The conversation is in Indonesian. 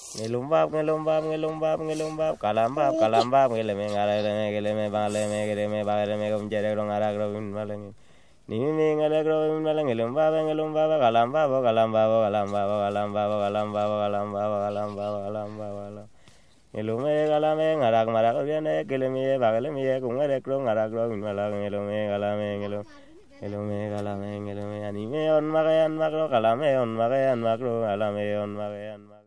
ngelumbab, kalambab, ngeleme, bangeleme, kumjere, ngara, maleng. Nimi ngelegro, ngelumbab, kalambab. Ngelume, galame, ngarak, marak, geleme, bageleme, kungere, ngarak, malang, ngelume, anime, on magayan, makro, kalame, on magayan, makro, alame, on magayan.